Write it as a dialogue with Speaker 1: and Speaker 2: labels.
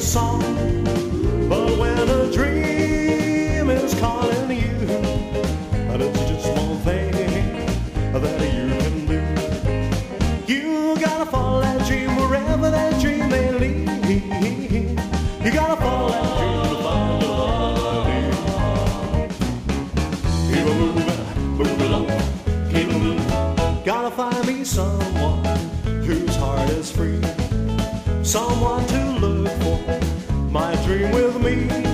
Speaker 1: song. But when a dream is calling you, and it's just one thing that you can do, you gotta follow that dream wherever that dream may lead. You gotta follow that dream to find the one you need. Keep it moving, move along, keep it moving. Gotta find me someone whose heart is free, someone to look for my dream with me.